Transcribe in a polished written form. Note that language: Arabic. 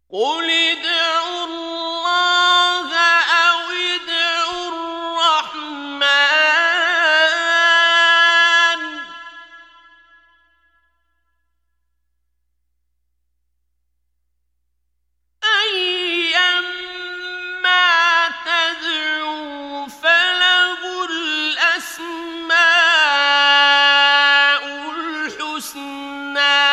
قُلِ ادْعُوا اللَّهَ أَوِ ادْعُوا الرَّحْمَٰنَ ۖ أَيًّا مَّا تَدْعُوا فَلَهُ الْأَسْمَاءُ الْحُسْنَىٰ